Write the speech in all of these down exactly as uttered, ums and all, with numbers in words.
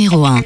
numéro un.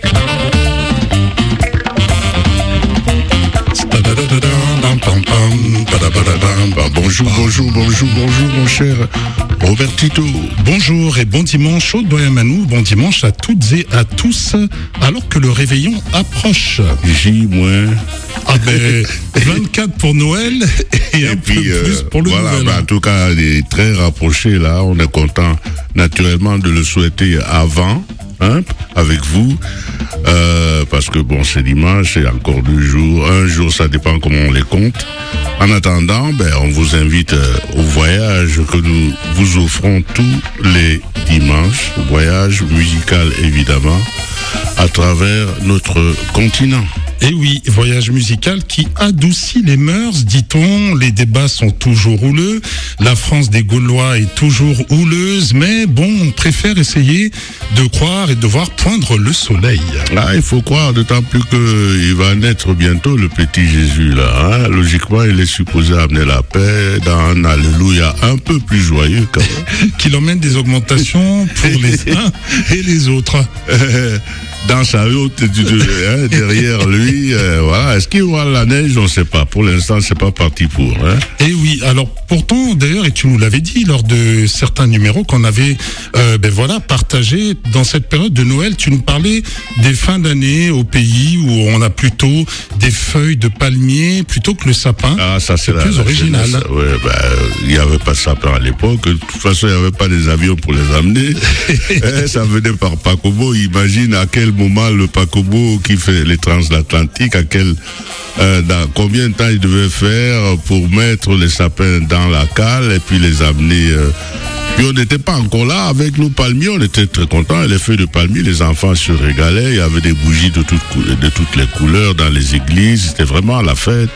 Bonjour, bonjour, bonjour, bonjour, mon cher Robertito. Bonjour et bon dimanche au Doyen Manou, bon dimanche à toutes et à tous, alors que le réveillon approche. J moins. Ah ben, vingt-quatre pour Noël et, et un puis, peu euh, plus pour le voilà, Nouvel bah, An. En tout cas, il est très rapproché là. On est content naturellement de le souhaiter avant, hein, avec vous. Euh, parce que bon, c'est dimanche, c'est encore deux jours. Un jour, ça dépend comment on les compte. En attendant, ben, on vous invite euh, au voyage que nous vous offrons tous les dimanches. Voyage musical, évidemment, à travers notre continent. Et oui, voyage musical qui adoucit les mœurs, dit-on. Les débats sont toujours houleux. La France des Gaulois est toujours houleuse. Mais bon, on préfère essayer de croire et de voir poindre le soleil. Ah, il faut croire, d'autant plus qu'il va naître bientôt le petit Jésus, là. Hein. Logiquement, il est supposé amener la paix dans un alléluia un peu plus joyeux, quand même. Qu'il emmène des augmentations pour les uns et les autres. Dans sa haute, hein, derrière lui, euh, voilà. Est-ce qu'il y aura la neige? On ne sait pas. Pour l'instant, c'est pas parti pour. Hein. Et oui. Alors pourtant, d'ailleurs, et tu nous l'avais dit lors de certains numéros qu'on avait, euh, ben voilà, partagé dans cette période de Noël. Tu nous parlais des fins d'année au pays où on a plutôt des feuilles de palmier plutôt que le sapin. Ah, ça c'est, c'est la, plus la original. Jeunesse. Ouais, ben, il n'y avait pas de sapin à l'époque. De toute façon, il n'y avait pas des avions pour les amener. eh, ça venait par Pacobo. Imagine à quel moment le Pacobo qui fait les transatlantiques, à quel, euh, dans combien de temps il devait faire pour mettre les sapins dans la cale et puis les amener. Euh, puis on n'était pas encore là avec nos palmiers, on était très contents. Les feuilles de palmier, les enfants se régalaient. Il y avait des bougies de toutes, de toutes les couleurs dans les églises. C'était vraiment la fête.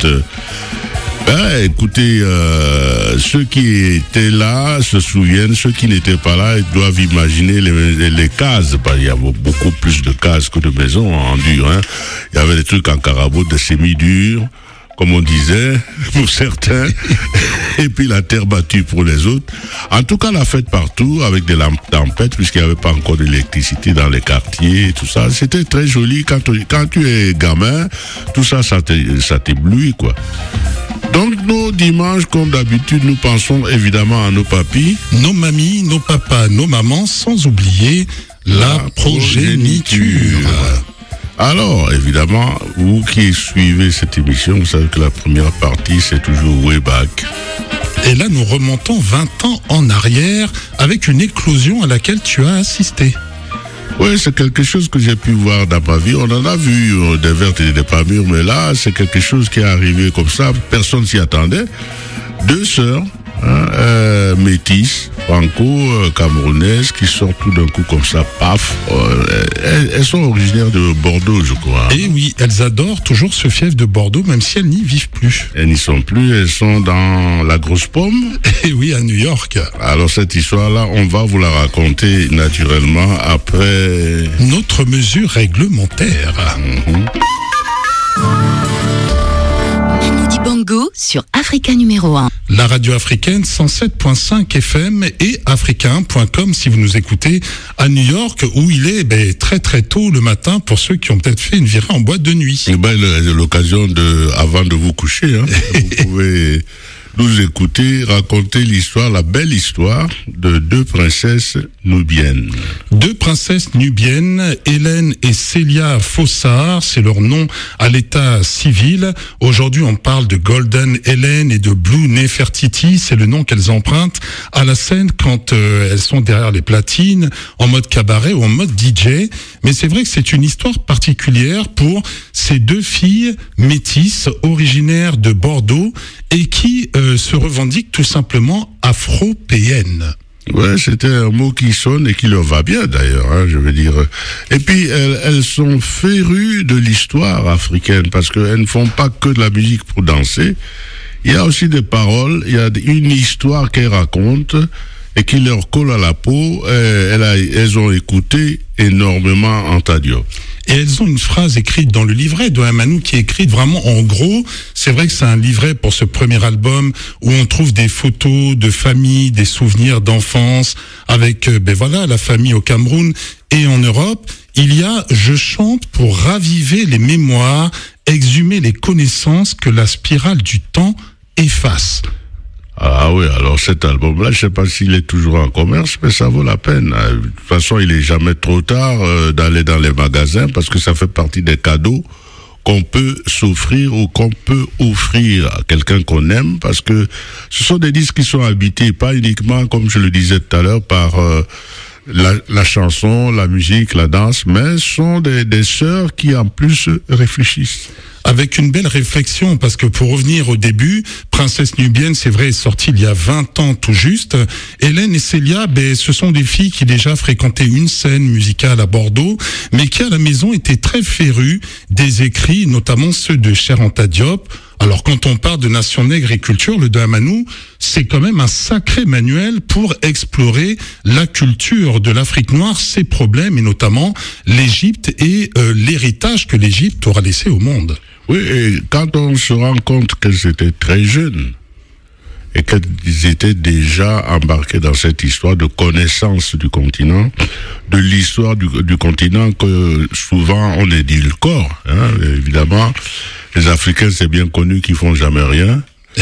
Ben, écoutez, euh, ceux qui étaient là se souviennent, ceux qui n'étaient pas là, ils doivent imaginer les, les, les cases. Ben, il y avait beaucoup plus de cases que de maisons en dur. Hein. Il y avait des trucs en carabo, des semi-durs, comme on disait, pour certains, et puis la terre battue pour les autres. En tout cas, la fête partout, avec des lampes tempêtes, puisqu'il n'y avait pas encore d'électricité dans les quartiers, tout ça. C'était très joli. Quand, quand tu es gamin, tout ça, ça t'éblouit, quoi. Donc, nos dimanches, comme d'habitude, nous pensons évidemment à nos papis, nos mamies, nos papas, nos mamans, sans oublier la, la progéniture. progéniture. Alors, évidemment, vous qui suivez cette émission, vous savez que la première partie, c'est toujours way back. Et là, nous remontons vingt ans en arrière avec une éclosion à laquelle tu as assisté. Oui, c'est quelque chose que j'ai pu voir dans ma vie. On en a vu euh, des vertes et des pas mûres, mais là, c'est quelque chose qui est arrivé comme ça. Personne s'y attendait. Deux sœurs, hein, euh, métisses, franco-camerounaises, qui sortent tout d'un coup comme ça, paf. Euh, elles, elles sont originaires de Bordeaux, je crois. Et oui, elles adorent toujours ce fief de Bordeaux, même si elles n'y vivent plus. Elles n'y sont plus, elles sont dans la Grosse Pomme. Et oui, à New York. Alors cette histoire-là, on va vous la raconter naturellement après... notre mesure réglementaire. Mm-hmm. Midi Bongo sur Africa numéro un. La radio africaine cent sept point cinq F M et africa un point com si vous nous écoutez à New York où il est ben, très très tôt le matin pour ceux qui ont peut-être fait une virée en boîte de nuit. Eh ben, l'occasion de, avant de vous coucher, hein, vous pouvez nous écouter raconter l'histoire, la belle histoire de deux princesses nubiennes. Deux princesses nubiennes, Hélène et Célia Fossard, c'est leur nom à l'état civil. Aujourd'hui, on parle de Golden Hélène et de Blue Nefertiti, c'est le nom qu'elles empruntent à la scène quand euh, elles sont derrière les platines, en mode cabaret ou en mode D J. Mais c'est vrai que c'est une histoire particulière pour ces deux filles métisses originaires de Bordeaux et qui euh, se revendiquent tout simplement afro-péennes. Ouais, c'était un mot qui sonne et qui leur va bien d'ailleurs, hein, je veux dire. Et puis elles, elles sont férues de l'histoire africaine parce qu'elles ne font pas que de la musique pour danser. Il y a aussi des paroles, il y a une histoire qu'elles racontent et qui leur colle à la peau. Elles, elles ont écouté énormément Anta Diop. Et elles ont une phrase écrite dans le livret de Amanou qui est écrite vraiment en gros. C'est vrai que c'est un livret pour ce premier album où on trouve des photos de famille, des souvenirs d'enfance avec, ben voilà, la famille au Cameroun. Et en Europe, il y a « Je chante pour raviver les mémoires, exhumer les connaissances que la spirale du temps efface ». Ah oui, alors cet album-là, je sais pas s'il est toujours en commerce, mais ça vaut la peine. De toute façon, il est jamais trop tard euh, d'aller dans les magasins parce que ça fait partie des cadeaux qu'on peut s'offrir ou qu'on peut offrir à quelqu'un qu'on aime, parce que ce sont des disques qui sont habités, pas uniquement, comme je le disais tout à l'heure, par euh, la, la chanson, la musique, la danse, mais ce sont des, des sœurs qui en plus réfléchissent. Avec une belle réflexion, parce que pour revenir au début, Princesse Nubienne, c'est vrai, est sortie il y a vingt ans tout juste. Hélène et Célia, ben, ce sont des filles qui déjà fréquentaient une scène musicale à Bordeaux, mais qui à la maison étaient très férues des écrits, notamment ceux de Cheikh Anta Diop. Alors quand on parle de Nation Nègre et culture, le Dahamanou, c'est quand même un sacré manuel pour explorer la culture de l'Afrique noire, ses problèmes et notamment l'Égypte et euh, l'héritage que l'Égypte aura laissé au monde. Oui, et quand on se rend compte qu'elles étaient très jeunes et qu'elles étaient déjà embarquées dans cette histoire de connaissance du continent, de l'histoire du, du continent que souvent on édulcore, hein, évidemment, les Africains c'est bien connu qu'ils font jamais rien.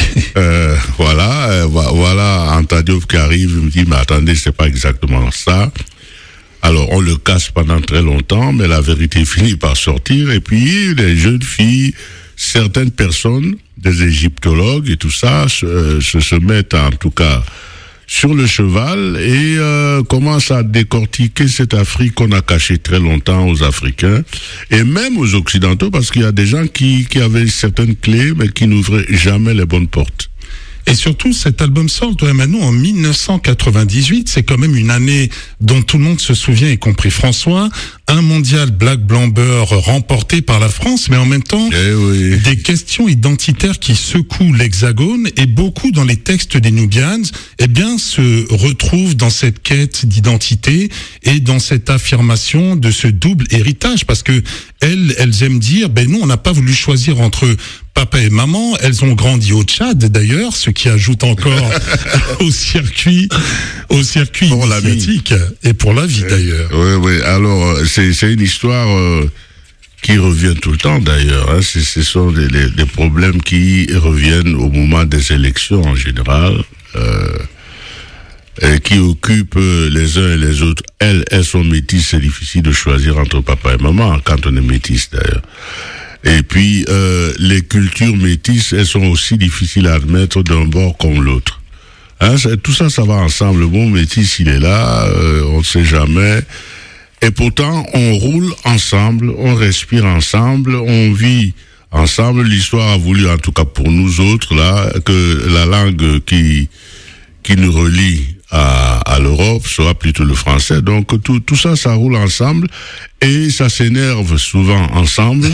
euh, voilà, euh, voilà Anta Diop qui arrive, il me dit mais attendez, c'est pas exactement ça. Alors, on le cache pendant très longtemps, mais la vérité finit par sortir. Et puis, les jeunes filles, certaines personnes, des égyptologues et tout ça, se, se, se mettent en tout cas sur le cheval et euh, commencent à décortiquer cette Afrique qu'on a cachée très longtemps aux Africains et même aux Occidentaux, parce qu'il y a des gens qui, qui avaient certaines clés, mais qui n'ouvraient jamais les bonnes portes. Et surtout, cet album sort de Dahamanou en mille neuf cent quatre-vingt-dix-huit. C'est quand même une année dont tout le monde se souvient, y compris François. Un mondial Black Blamber remporté par la France, mais en même temps, eh oui. des questions identitaires qui secouent l'Hexagone et beaucoup dans les textes des Nubians, eh bien, se retrouvent dans cette quête d'identité et dans cette affirmation de ce double héritage, parce que elles, elles aiment dire, ben nous, on n'a pas voulu choisir entre papa et maman, elles ont grandi au Tchad d'ailleurs, ce qui ajoute encore au circuit, au circuit pour initiatique et pour la vie d'ailleurs. Oui, oui. Alors c'est c'est une histoire euh, qui revient tout le temps d'ailleurs. Hein. C'est, ce sont des, les, des problèmes qui reviennent au moment des élections en général, euh, et qui occupent les uns et les autres. Elles, elles sont métisses. C'est difficile de choisir entre papa et maman quand on est métisse d'ailleurs. Et puis, euh, les cultures métisses, elles sont aussi difficiles à admettre d'un bord comme l'autre. Hein, tout ça, ça va ensemble. Le mot métis, il est là, euh, on ne sait jamais. Et pourtant, on roule ensemble, on respire ensemble, on vit ensemble. L'histoire a voulu, en tout cas pour nous autres, là, que la langue qui, qui nous relie à, à l'Europe soit plutôt le français. Donc, tout, tout ça, ça roule ensemble. Et ça s'énerve souvent ensemble.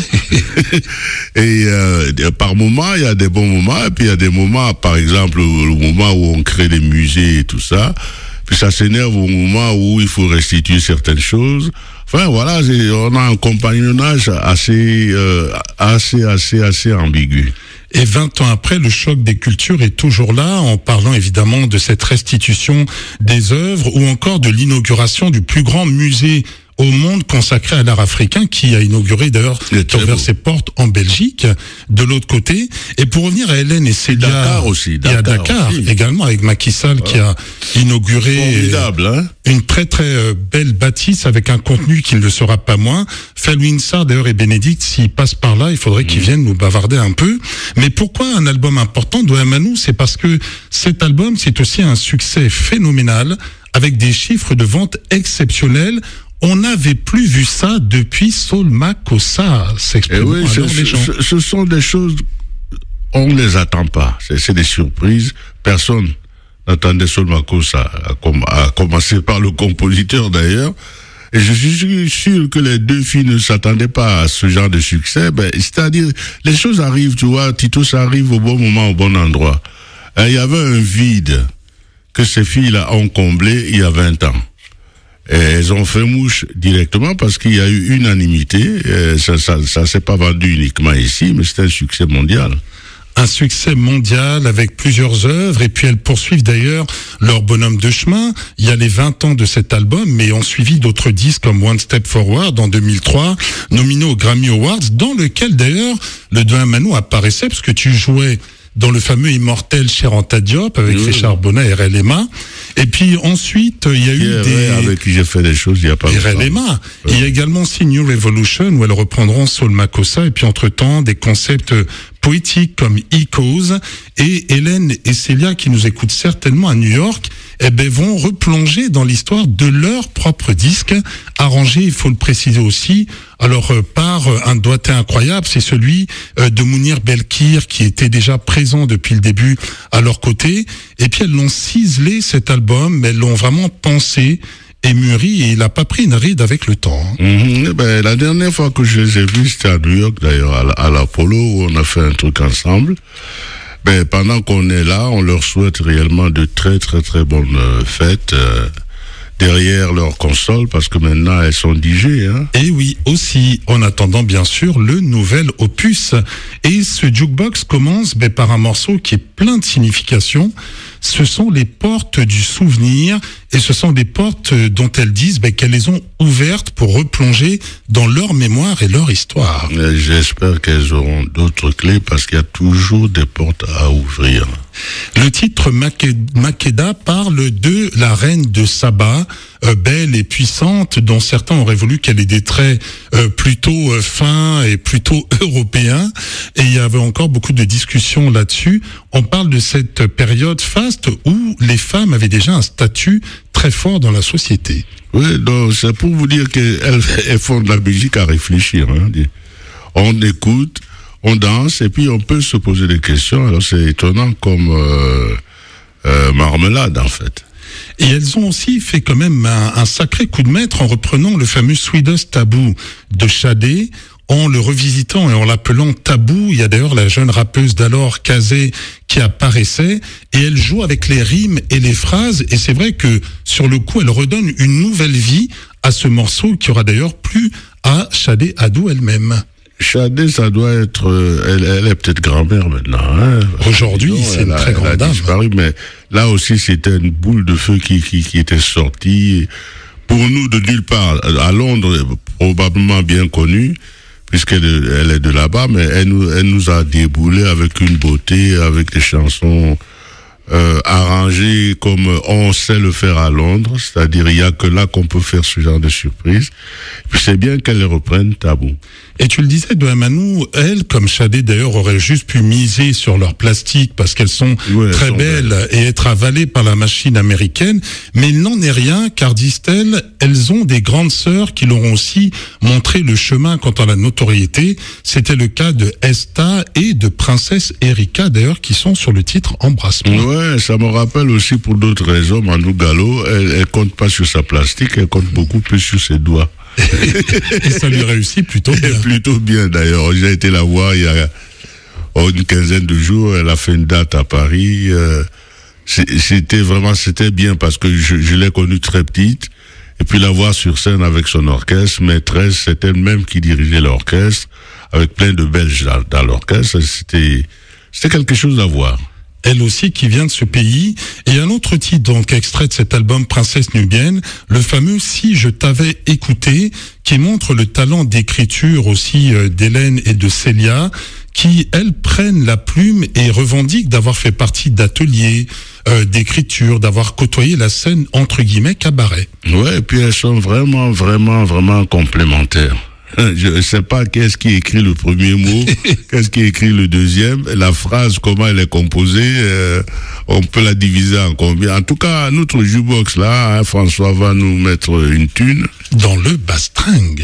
et euh, par moments, il y a des bons moments, et puis il y a des moments, par exemple, le moment où on crée des musées et tout ça, puis ça s'énerve au moment où il faut restituer certaines choses. Enfin, voilà, on a un compagnonnage assez, euh, assez, assez, assez ambigu. Et vingt ans après, le choc des cultures est toujours là, en parlant évidemment de cette restitution des œuvres ou encore de l'inauguration du plus grand musée au monde consacré à l'art africain, qui a inauguré d'ailleurs qui a ouvert ses portes en Belgique, de l'autre côté. Et pour revenir à Hélène et Célia, Dakar aussi, Dakar et à Dakar aussi. également avec Macky Sall, ouais, qui a inauguré formidable, hein, une très très belle bâtisse avec un contenu qui ne le sera pas moins. Felwine Sarr d'ailleurs et Bénédicte, s'ils passent par là, il faudrait mmh. qu'ils viennent nous bavarder un peu. Mais pourquoi un album important de Dahamanou? C'est parce que cet album, c'est aussi un succès phénoménal avec des chiffres de vente exceptionnels. On n'avait plus vu ça depuis Saul Makossa, s'exprime oui, alors ce, les gens. Ce, ce sont des choses, on ne les attend pas. C'est, c'est des surprises. Personne n'attendait Saul Makossa, à, à commencer par le compositeur d'ailleurs. Et je suis sûr que les deux filles ne s'attendaient pas à ce genre de succès. Ben, c'est-à-dire, les choses arrivent, tu vois, Tito, ça arrive au bon moment, au bon endroit. Et il y avait un vide que ces filles-là ont comblé il y a vingt ans. Et elles ont fait mouche directement parce qu'il y a eu unanimité. Et ça, ça, ça s'est pas vendu uniquement ici, mais c'est un succès mondial. un succès mondial avec plusieurs œuvres, et puis elles poursuivent d'ailleurs leur bonhomme de chemin. Il y a les vingt ans de cet album, mais ont suivi d'autres disques comme One Step Forward en deux mille trois, nominé aux Grammy Awards, dans lequel d'ailleurs le Douamanou apparaissait, parce que tu jouais dans le fameux immortel Cher Anta Diop avec oui, Féchard Bona et R L M A. Et puis ensuite, il y a eu yeah, des... Ouais, avec qui j'ai fait des choses il n'y a pas longtemps. R L M A. Ouais. Il y a également aussi New Revolution où elles reprendront Saul Makossa, et puis entre-temps des concepts poétiques comme Echoes, et Hélène et Célia, qui nous écoutent certainement à New York, eh ben, vont replonger dans l'histoire de leur propre disque, arrangé, il faut le préciser aussi, alors euh, par euh, un doigté incroyable, c'est celui euh, de Mounir Belkir, qui était déjà présent depuis le début à leur côté, et puis elles l'ont ciselé cet album, mais elles l'ont vraiment pensé et mûri, et il n'a pas pris une ride avec le temps. Mmh, ben, la dernière fois que je les ai vus, c'était à New York d'ailleurs, à l'Apollo, où on a fait un truc ensemble. Ben, pendant qu'on est là, on leur souhaite réellement de très très très bonnes euh, fêtes euh, derrière leur console, parce que maintenant elles sont D J. Hein. Et oui, aussi, en attendant bien sûr le nouvel opus. Et ce jukebox commence ben, par un morceau qui est plein de signification. Ce sont les portes du souvenir, et ce sont des portes dont elles disent ben, qu'elles les ont ouvertes pour replonger dans leur mémoire et leur histoire. Et j'espère qu'elles auront d'autres clés, parce qu'il y a toujours des portes à ouvrir. Le titre Makeda parle de la reine de Saba, euh, belle et puissante, dont certains auraient voulu qu'elle ait des traits euh, plutôt euh, fins et plutôt européens. Et il y avait encore beaucoup de discussions là-dessus. On parle de cette période faste où les femmes avaient déjà un statut très fort dans la société. Oui, donc c'est pour vous dire qu'elles elles font de la musique à réfléchir. Hein. On écoute, on danse, et puis on peut se poser des questions. Alors c'est étonnant comme euh, euh, marmelade, en fait. Et elles ont aussi fait quand même un, un sacré coup de maître en reprenant le fameux Sweetest Taboo de Shadé, en le revisitant et en l'appelant Tabou. Il y a d'ailleurs la jeune rappeuse d'alors, Kazé, qui apparaissait, et elle joue avec les rimes et les phrases, et c'est vrai que sur le coup, elle redonne une nouvelle vie à ce morceau, qui aura d'ailleurs plu à Shadé Adou elle-même. Shadé, ça doit être... Elle, elle est peut-être grand-mère maintenant. Hein. Aujourd'hui, c'est une très grande dame. Elle a disparu, mais là aussi, c'était une boule de feu qui, qui, qui était sortie. Pour nous, de nulle part. À Londres, probablement bien connue, puisqu'elle elle est de là-bas, mais elle nous, elle nous a déboulé avec une beauté, avec des chansons euh, arrangées comme on sait le faire à Londres. C'est-à-dire, il n'y a que là qu'on peut faire ce genre de surprise. Puis c'est bien qu'elle les reprenne Tabou. Et tu le disais, Douamanou, elles, comme Shadé d'ailleurs, auraient juste pu miser sur leur plastique parce qu'elles sont ouais, très elles sont belles, belles et être avalées par la machine américaine. Mais il n'en est rien, car disent-elles, elles ont des grandes sœurs qui leur ont aussi montré le chemin quant à la notoriété. C'était le cas de Esta et de Princesse Erika, d'ailleurs, qui sont sur le titre Embrasse-moi. Ouais, ça me rappelle aussi pour d'autres raisons, Manu Gallo, elle, elle compte pas sur sa plastique, elle compte beaucoup plus sur ses doigts. Et ça lui réussit plutôt bien. Plutôt bien d'ailleurs. J'ai été la voir il y a une quinzaine de jours. Elle a fait une date à Paris. C'était vraiment, c'était bien parce que je, je l'ai connue très petite. Et puis la voir sur scène avec son orchestre, maîtresse, c'est elle-même qui dirigeait l'orchestre, avec plein de Belges dans, dans l'orchestre. C'était, c'était quelque chose à voir. Elle aussi qui vient de ce pays. Et un autre titre, donc, extrait de cet album Princesse Nubienne, le fameux Si je t'avais écouté, qui montre le talent d'écriture aussi euh, d'Hélène et de Célia, qui, elles, prennent la plume et revendiquent d'avoir fait partie d'ateliers, euh, d'écriture, d'avoir côtoyé la scène, entre guillemets, cabaret. Ouais, et puis elles sont vraiment, vraiment, vraiment complémentaires. Je ne sais pas qu'est-ce qui écrit le premier mot, qu'est-ce qui écrit le deuxième, la phrase, comment elle est composée, euh, on peut la diviser en combien. En tout cas, notre jukebox là, hein, François va nous mettre une thune. Dans le bastringue.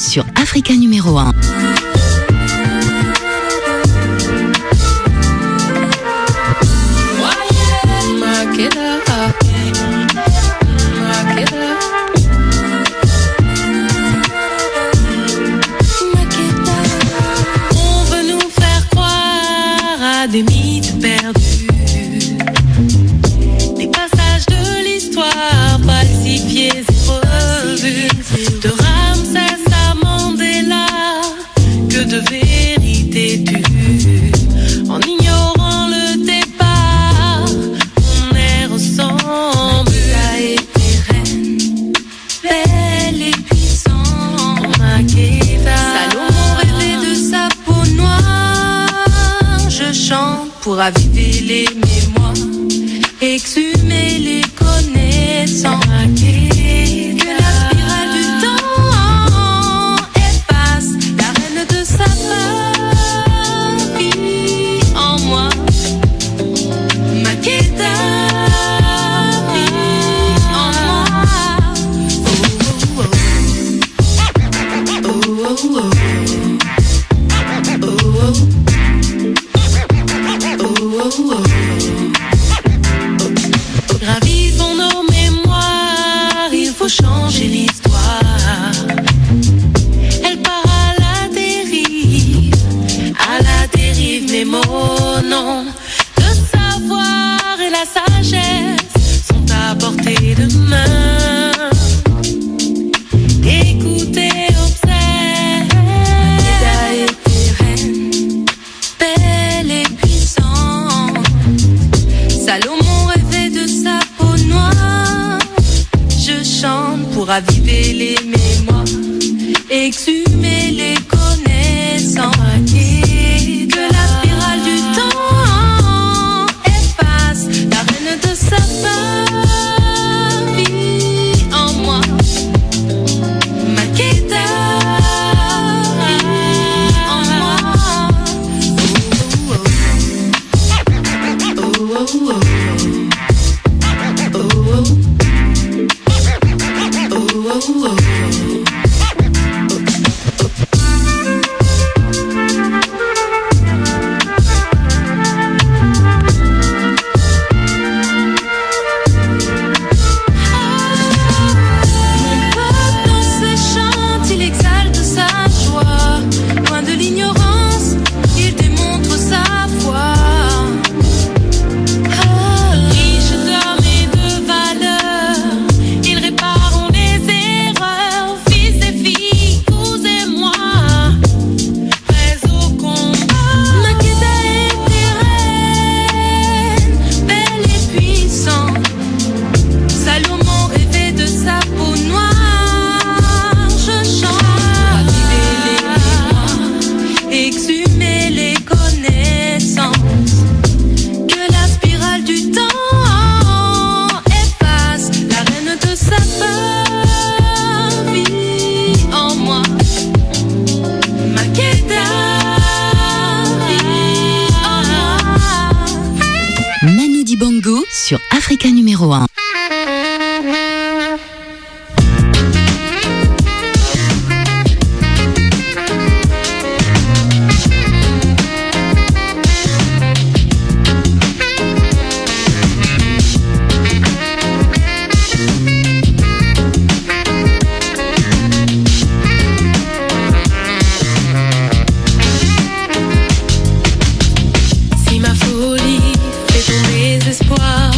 sur Africa numéro un. On veut nous faire croire à des mythes perdus, des passages de l'histoire falsifiés et revus, de Ramsès à Mandela, que de vérité tue. En ignorant le départ, on est ressemble à été reine, belle et puissante. Makeda, Salomon rêvait de sa peau noire. Je chante pour raviver les mémoires, exhumer les connaissances. Que la spirale du temps efface la reine de sa vie en moi. Makeda vit en moi. Oh, oh, oh. Oh, oh, oh. Gravissons nos mémoires, il faut changer l'histoire. Elle part à la dérive, à la dérive, mes mots, non. Le savoir et la sagesse sont à portée de main. Écoutez, observe. Makeda était reine, belle et puissante. Salomon rêvait de sa peau noire. Je chante pour raviver les mémoires, exhumer les connaissances. Et que la spirale du temps efface la reine de sa vie en moi. Makeda vit en moi. Oh, oh, oh. Oh, oh, oh. Oh, oh, oh. Sur Africa numéro un. Si ma folie fait ton désespoir,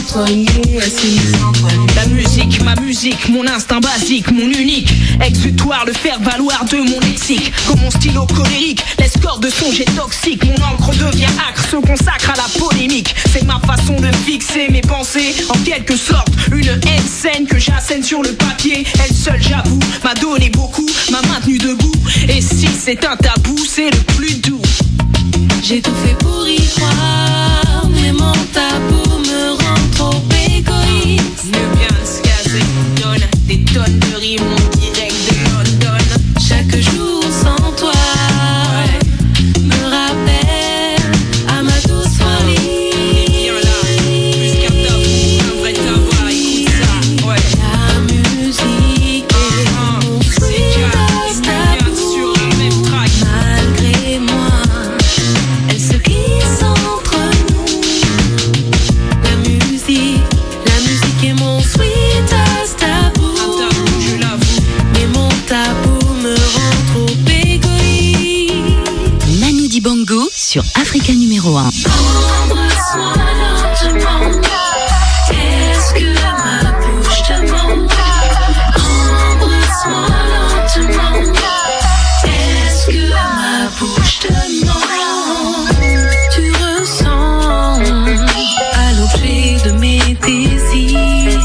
soigner, essayer sans soigner. La musique, ma musique, mon instinct basique, mon unique exutoire, le faire valoir de mon lexique. Comme mon stylo colérique, l'escorte de son jet toxique. Mon encre devient acre, se consacre à la polémique. C'est ma façon de fixer mes pensées, en quelque sorte une haine saine que j'assène sur le papier. Elle seule, j'avoue, m'a donné beaucoup, m'a maintenu debout. Et si c'est un tabou, c'est le plus doux. J'ai tout fait pour y croire, mais mon tabou me rend trop égoïste. Mieux bien se caser, donne des tonnes de rimes en direct de London. Chaque jour sans toi me rappelle à ma douce folie. Viens là, plus qu'un tabou, un vrai tabou, écoute ça, ouais. La musique est Ah, mon c'est sweet calme, et tabou. bien sur le même track. Malgré moi, elle se glisse entre nous. La musique, la musique est mon sweet tabou. Un tabou, je l'avoue. Mais mon tabou me rend trop égoïste. Manu Dibango sur Africa numéro un. Embrasse-moi lentement. Est-ce que ma bouche te manque? Embrasse-moi lentement. Est-ce que ma bouche te manque? Tu ressens à l'objet de mes désirs.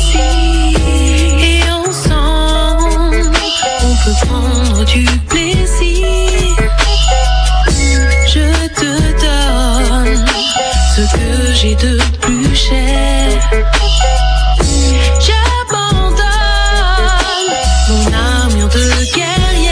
Et ensemble, on peut prendre du plaisir. Je te donne ce que j'ai de plus cher. J'abandonne mon armure de guerrière.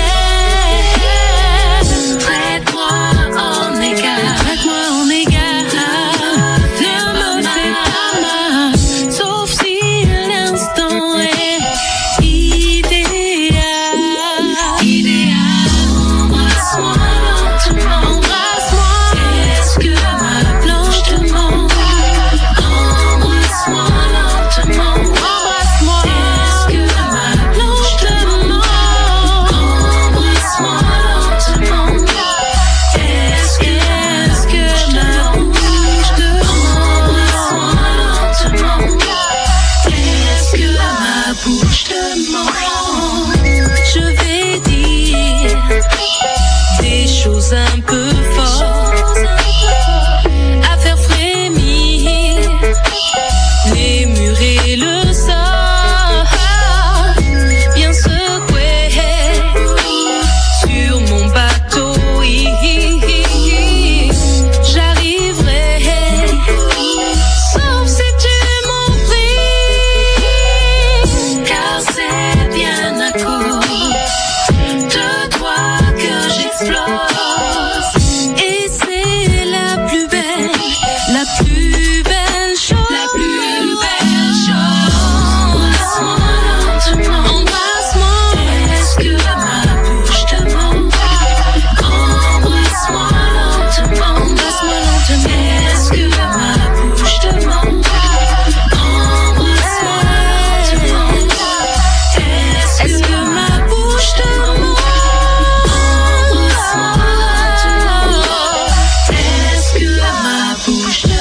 Traite-moi en égal, traite-moi en égal. Ne me fais pas mal, sauf si l'instant est idéal. Idéal. Embrasse-moi lentement, embrasse-moi. Est-ce que ma planche te manque? Embrasse-moi lentement, embrasse-moi. Est-ce que ma planche te manque? Embrasse-moi lentement. Est-ce que, est-ce que ma bouche te manque? Embrasse-moi lentement. Est-ce que ma bouche te manque? Je vais dire des choses un peu fortes à faire frémir les murs et le sol, bien secoué sur mon bateau. J'arriverai, sauf si tu m'en pries, car c'est bien à cause de toi que j'explose. Et c'est la plus belle, la plus belle chose, la plus belle chose. Embrasse-moi lentement, embrasse-moi. Est-ce que ma bouche te manque? Embrasse-moi lentement, embrasse-moi lentement. Est-ce que ma bouche te manque? Embrasse-moi lentement. Est-ce que ma bouche te manque? Embrasse-moi lentement. Est-ce que ma bouche te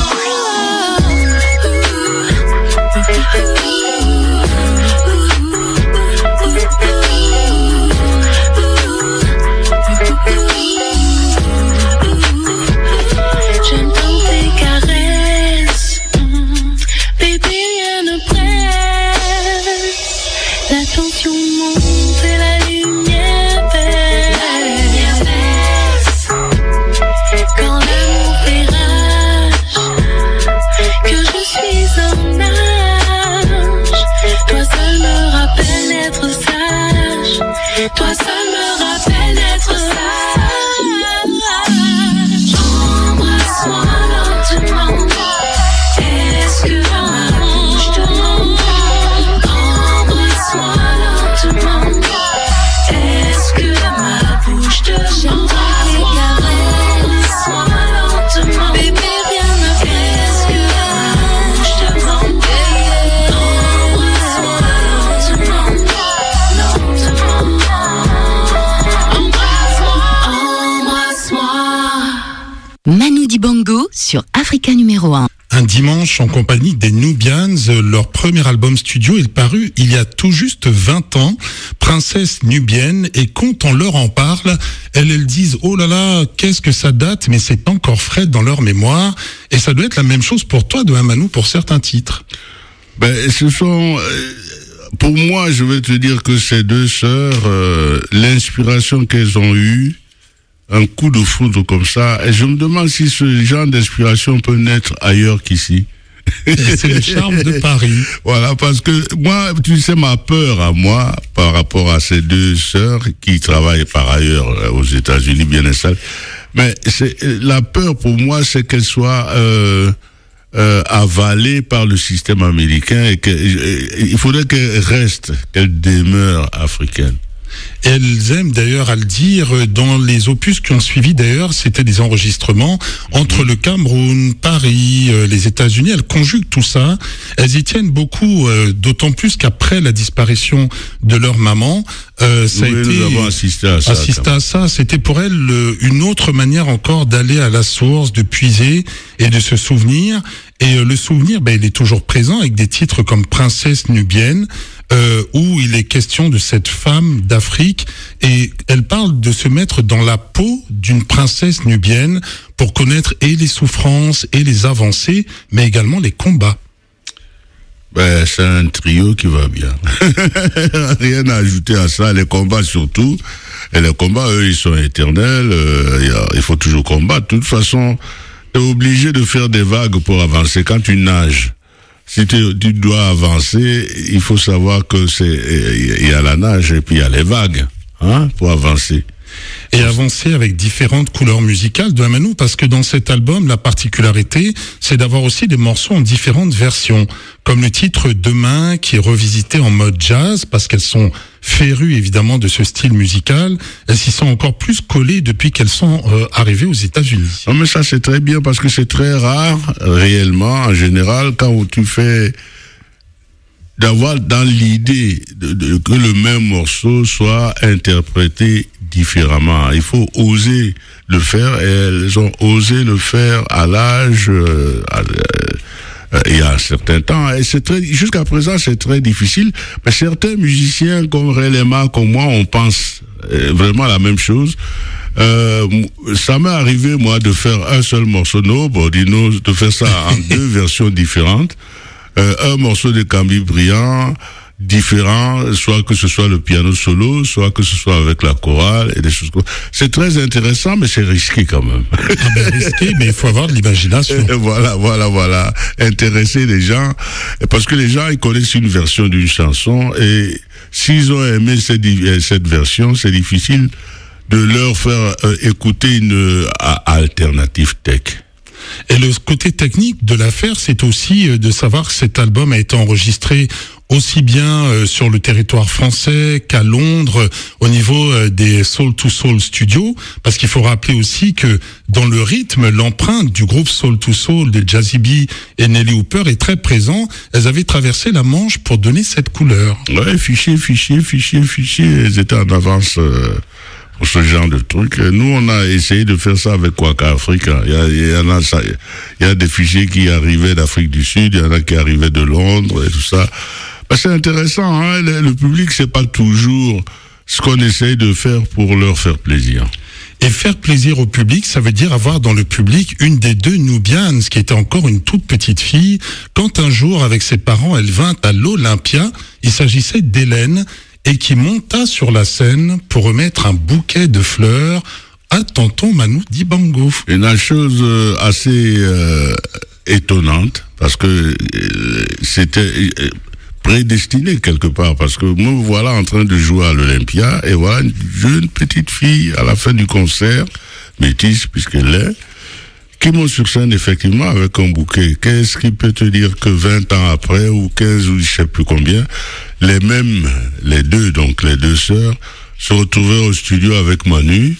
J'aime tant tes caresses, mm, bébé rien ne presse. La tension monte et la lumière baisse. La lumière baisse. Quand l'amour fait rage, que je suis un âge. Toi seul me rappelle d'être sage. Toi seul me rappelle d'être sage. Embrasse-moi lentement. Est-ce que ma bouche te manque? Embrasse-moi lentement. Est-ce que ma bouche te manque? Embrasse-moi lentement. Bébé rien ne fait. Est-ce que ma bouche te manque? Embrasse-moi lentement. Lentement. Embrasse-moi. Embrasse-moi. Manu Dibango sur Africa numéro un. un dimanche en compagnie des Nubians. Leur premier album studio est paru il y a tout juste vingt ans, Princesse Nubienne, et quand on leur en parle, elles, elles disent « Oh là là, qu'est-ce que ça date ?» mais c'est encore frais dans leur mémoire. Et ça doit être la même chose pour toi, de Manou, pour certains titres. Ben, ce sont... Pour moi, je vais te dire que ces deux sœurs, euh, l'inspiration qu'elles ont eue, un coup de foudre comme ça, et je me demande si ce genre d'inspiration peut naître ailleurs qu'ici. C'est le charme de Paris. Voilà, parce que moi, tu sais, ma peur à moi, par rapport à ces deux sœurs qui travaillent par ailleurs aux États-Unis, bien installées, mais c'est, la peur pour moi, c'est qu'elles soient euh, euh, avalées par le système américain et qu'il faudrait qu'elles restent, qu'elles demeurent africaines. Elles aiment d'ailleurs à le dire, dans les opus qui ont suivi d'ailleurs, c'était des enregistrements entre le Cameroun, Paris, euh, les États-Unis. Elles conjuguent tout ça. Elles y tiennent beaucoup, euh, d'autant plus qu'après la disparition de leur maman, euh, ça oui, a été nous avons assisté à ça. Assisté à ça, c'était pour elles le, une autre manière encore d'aller à la source, de puiser et de se souvenir. Et euh, le souvenir, ben, il est toujours présent avec des titres comme Princesse Nubienne. Euh, où il est question de cette femme d'Afrique, et elle parle de se mettre dans la peau d'une princesse nubienne pour connaître et les souffrances et les avancées, mais également les combats. Ben, c'est un trio qui va bien. Rien à ajouter à ça, les combats surtout. Et les combats, eux, ils sont éternels. Euh, y a, il faut toujours combattre. De toute façon, t'es obligé de faire des vagues pour avancer. Quand tu nages, si tu, tu dois avancer, il faut savoir que c'est, il y a la nage et puis il y a les vagues, hein, pour avancer. Et avancer avec différentes couleurs musicales de Amanou, parce que dans cet album, la particularité, c'est d'avoir aussi des morceaux en différentes versions, comme le titre Demain, qui est revisité en mode jazz, parce qu'elles sont férues évidemment de ce style musical. Elles s'y sont encore plus collées depuis qu'elles sont euh, arrivées aux États-Unis. Non, mais ça c'est très bien, parce que c'est très rare, réellement, en général, quand tu fais, d'avoir dans l'idée de, de, que le même morceau soit interprété différemment. Il faut oser le faire, et elles ont osé le faire à l'âge, euh, à, euh, il y a un certain temps, et c'est très, jusqu'à présent c'est très difficile, mais certains musiciens comme Relema, comme moi, on pense euh, vraiment la même chose. Euh, ça m'est arrivé, moi, de faire un seul morceau, Nobody Knows, de faire ça en deux versions différentes. Euh, un morceau de Camille Briand, différent, soit que ce soit le piano solo, soit que ce soit avec la chorale et des choses comme ça. C'est très intéressant, mais c'est risqué quand même. Ah ben risqué, mais il faut avoir de l'imagination. Voilà, voilà, voilà. Intéresser les gens, parce que les gens, ils connaissent une version d'une chanson, et s'ils ont aimé cette, cette version, c'est difficile de leur faire euh, écouter une euh, alternative tech. Et le côté technique de l'affaire, c'est aussi de savoir que cet album a été enregistré aussi bien euh, sur le territoire français qu'à Londres, au niveau euh, des Soul to Soul Studios, parce qu'il faut rappeler aussi que dans le rythme, l'empreinte du groupe Soul to Soul de Jazzy B et Nelly Hooper est très présent. Elles avaient traversé la Manche pour donner cette couleur. Ouais, fichier, fichier, fichier, fichier, elles étaient en avance euh, pour ce genre de truc. Nous, on a essayé de faire ça avec Quaka Africa. Il y a, il y en a, ça, il y a des fichiers qui arrivaient d'Afrique du Sud, il y en a qui arrivaient de Londres et tout ça. Ben, c'est intéressant, hein. Le, le public, c'est pas toujours ce qu'on essaye de faire pour leur faire plaisir. Et faire plaisir au public, ça veut dire avoir dans le public une des deux Nubians, qui était encore une toute petite fille, quand un jour, avec ses parents, elle vint à l'Olympia. Il s'agissait d'Hélène, et qui monta sur la scène pour remettre un bouquet de fleurs à tonton Manou Dibango. Une chose euh, assez euh, étonnante, parce que euh, c'était euh, prédestiné quelque part, parce que me voilà en train de jouer à l'Olympia, et voilà une jeune petite fille à la fin du concert, métisse puisqu'elle est, qui monte sur scène effectivement avec un bouquet. Qu'est-ce qui peut te dire que vingt ans après, ou quinze, ou je sais plus combien, les mêmes, les deux, donc les deux sœurs, se retrouvaient au studio avec Manu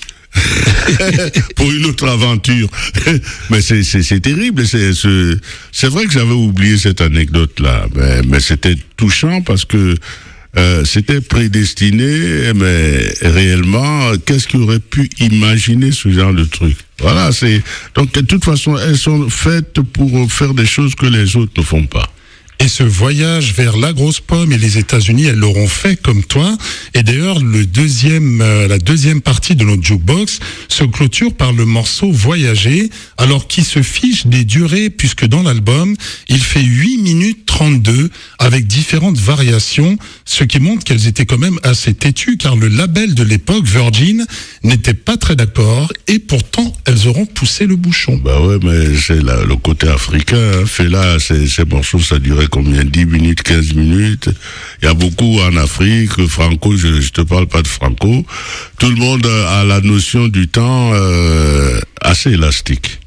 pour une autre aventure. Mais c'est, c'est, c'est terrible. C'est, c'est, c'est vrai que j'avais oublié cette anecdote-là, mais, mais c'était touchant parce que euh, c'était prédestiné, mais réellement, qu'est-ce qui aurait pu imaginer ce genre de truc? Voilà, c'est donc de toute façon, elles sont faites pour faire des choses que les autres ne font pas. Et ce voyage vers la grosse pomme et les États-Unis, elles l'auront fait comme toi. Et d'ailleurs, le deuxième, euh, la deuxième partie de notre jukebox se clôture par le morceau Voyager, alors qu'il se fiche des durées, puisque dans l'album, il fait huit minutes trente-deux avec différentes variations, ce qui montre qu'elles étaient quand même assez têtues, car le label de l'époque, Virgin, n'était pas très d'accord, et pourtant, elles auront poussé le bouchon. Bah ouais, mais c'est la, le côté africain, hein. Fait là, ces, ces morceaux, ça durait combien? dix minutes, quinze minutes. Il y a beaucoup en Afrique, Franco, je, je te parle pas de Franco. Tout le monde a la notion du temps euh, assez élastique.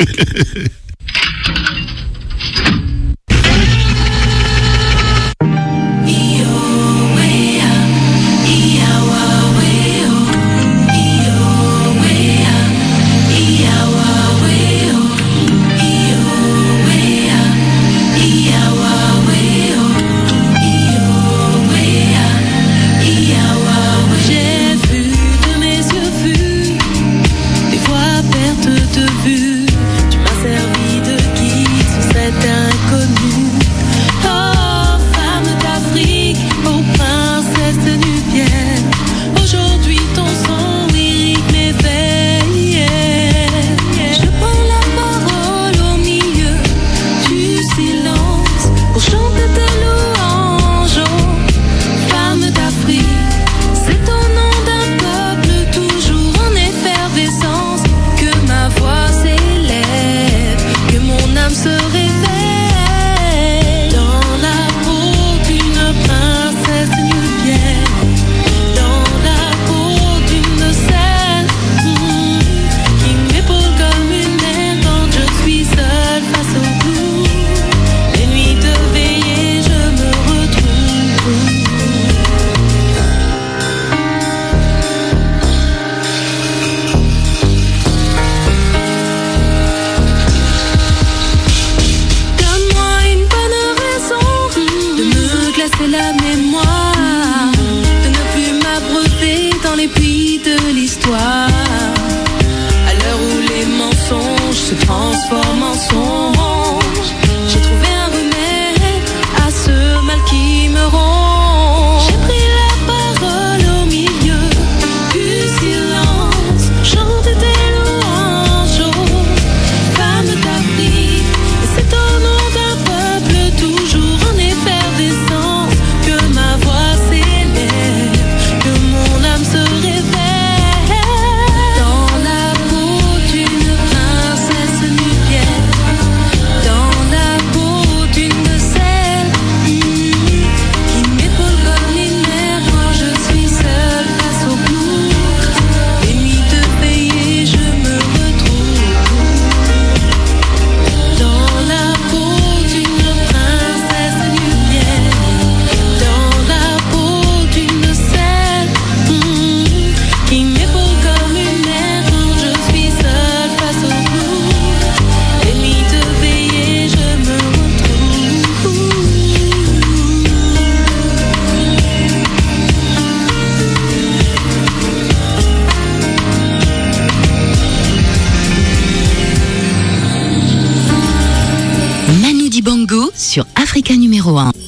Sur Africa numéro un.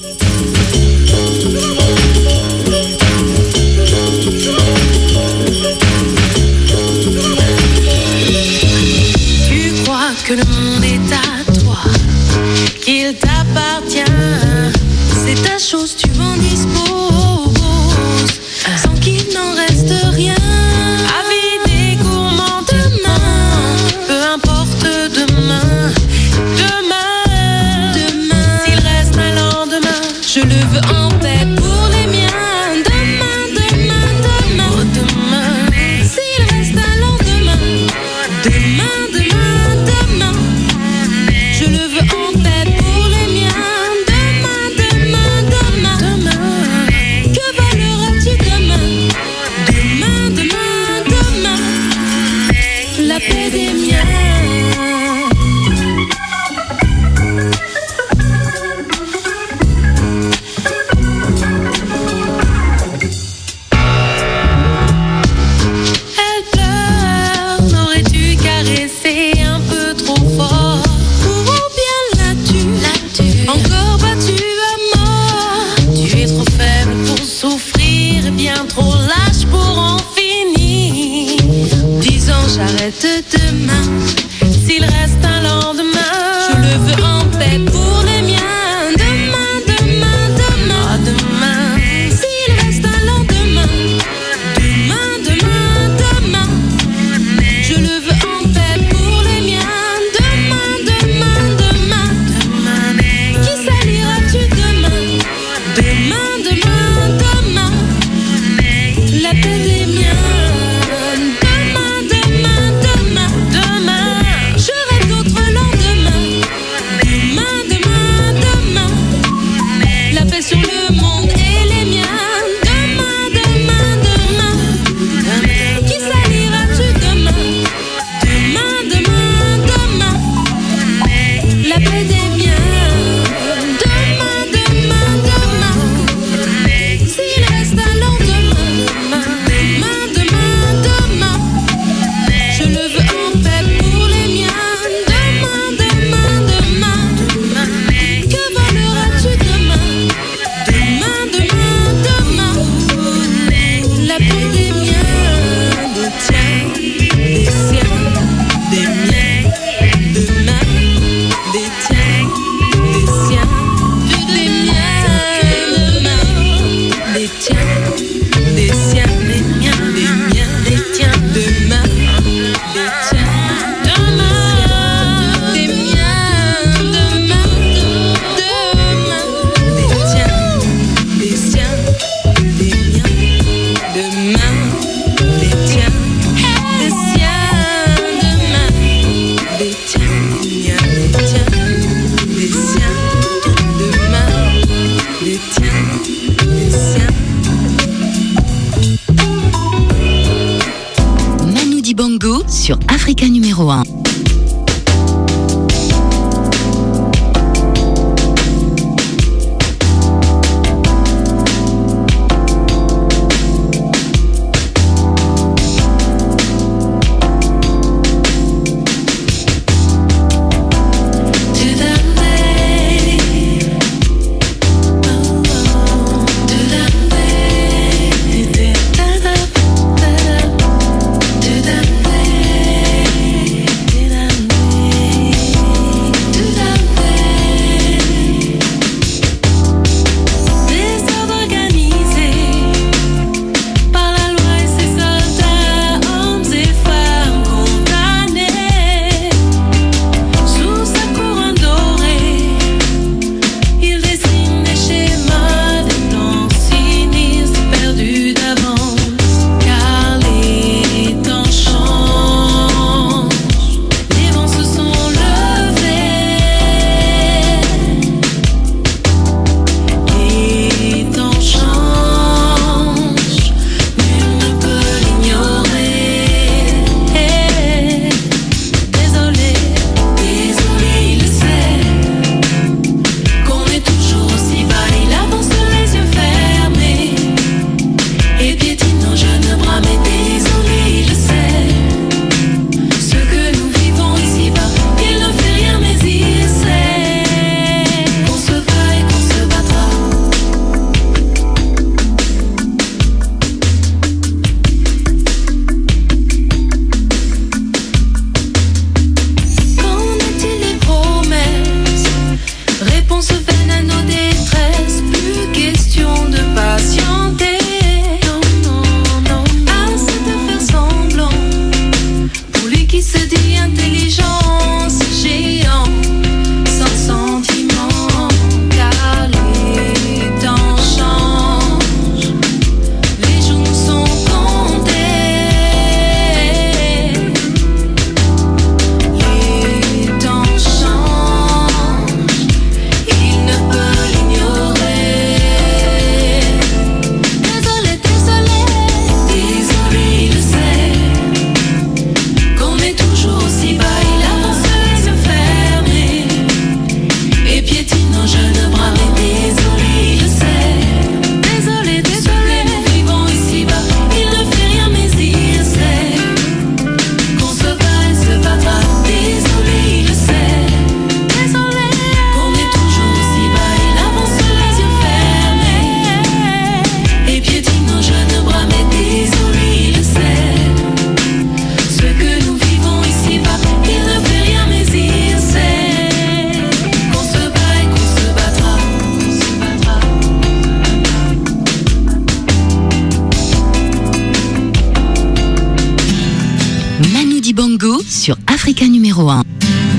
Tu crois que le monde est à toi, qu'il t'appartient, c'est ta chose, tu en disposes, sans qu'il n'en reste rien. Avis des gourmands demain, peu importe demain, demain. S'il reste un lendemain. peut-être demain, s'il reste un lendemain, je le veux en paix pour les miens. Demain, demain, demain, ah, demain, s'il reste un lendemain, demain, demain, demain, je le veux en paix pour les miens. Demain, demain, demain, demain, qui saliras-tu demain? Demain, demain, demain, la paix des miens. Demain, demain, demain, demain, je rêve d'autres lendemains. Demain, demain, demain, la paix sur le monde et les miens. Demain, demain, demain, demain, qui saliras-tu demain? Demain, demain, demain, la paix des miens. Demain, demain, demain, s'il reste un lendemain. Demain, demain, demain, je le veux en paix pour les miens. Demain, demain, demain, que voleras-tu demain? Demain, demain, demain, la paix des miens, des tiens, des siens, des miens. Demain, des tiens, des siens, des miens. Demain, des tiens, des siens, des miens, des miens, des tiens. Demain, des tiens, demain, des miens. Demain, demain, des tiens, des siens, des miens. Demain, des tiens, des siens. Demain, des tiens, des miens, des tiens, des siens. Demain, des tiens, des siens. Manu Dibango sur Africa numéro un. To the Manu Dibango sur Africa numéro un.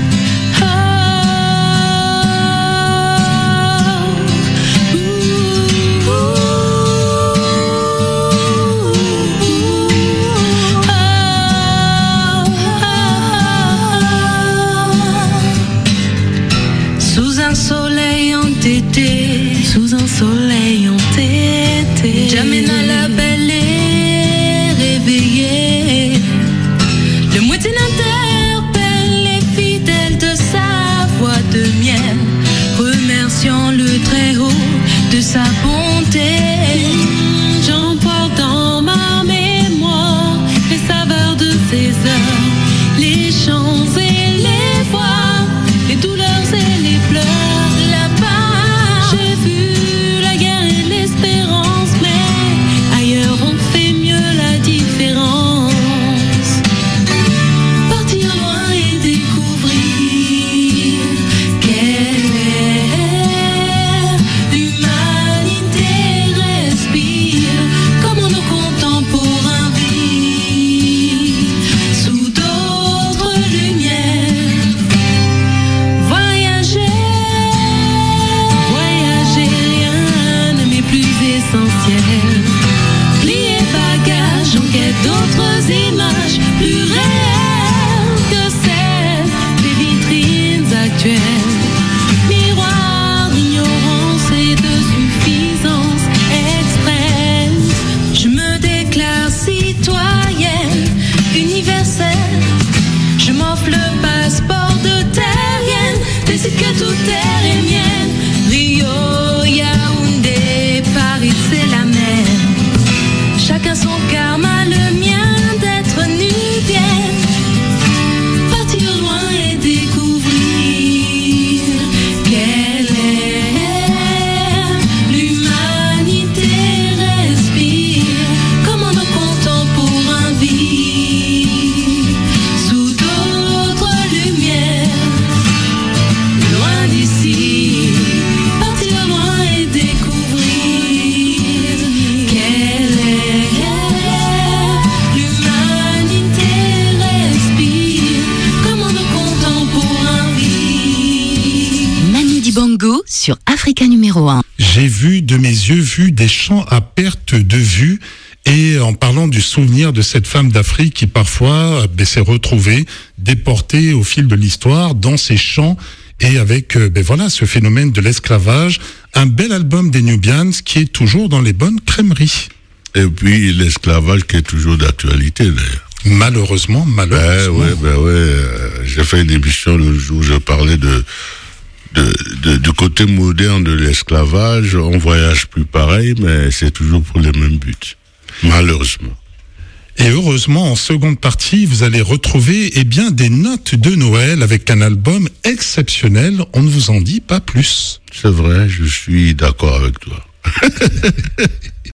Sous un soleil entêté, j'amène à la belle et réveillée. Le moitié interpelle les fidèles de sa voix de miel, remerciant le Très-Haut de sa bonté. J'emporte dans ma mémoire les saveurs de ces heures, les chants et les voix, les douleurs et les pleurs. J'ai vu la guerre et l'espérance, mais ailleurs on fait mieux la différence. Partir loin et découvrir quelle est l'humanité respire, comment nos contemporains vivent sous d'autres lumières. Voyager. Plier bagages en quête d'autres images plus réelles que celles des vitrines actuelles. Miroir d'ignorance et de suffisance extrême. Je me déclare citoyenne universelle. Je m'offre le passeport de terrienne, décide que toute terre est mienne. Rio, Yaoundé, Paris, c'est la mer. Chacun son karma, le mien d'être nubienne. Partir loin et découvrir quelle est l'humanité respire, comment nos contemporains vivent sous d'autres lumières. Loin d'ici, partir loin et découvrir quelle est l'humanité respire, comment nos contemporains vivent. Manu Dibango sur Africa numéro un. J'ai vu de mes yeux vu des champs à perte de vue. Et en parlant du souvenir de cette femme d'Afrique qui parfois ben, s'est retrouvée déportée au fil de l'histoire dans ces champs et avec ben, voilà ce phénomène de l'esclavage, un bel album des Nubians qui est toujours dans les bonnes crèmeries. Et puis l'esclavage qui est toujours d'actualité d'ailleurs. Malheureusement, malheureusement. Ben ouais, ben ouais. Euh, j'ai fait une émission le jour où je parlais de, de, de du côté moderne de l'esclavage. On voyage plus pareil, mais c'est toujours pour les mêmes buts. Malheureusement. Et heureusement, en seconde partie, vous allez retrouver eh bien des notes de Noël avec un album exceptionnel. On ne vous en dit pas plus. C'est vrai, je suis d'accord avec toi.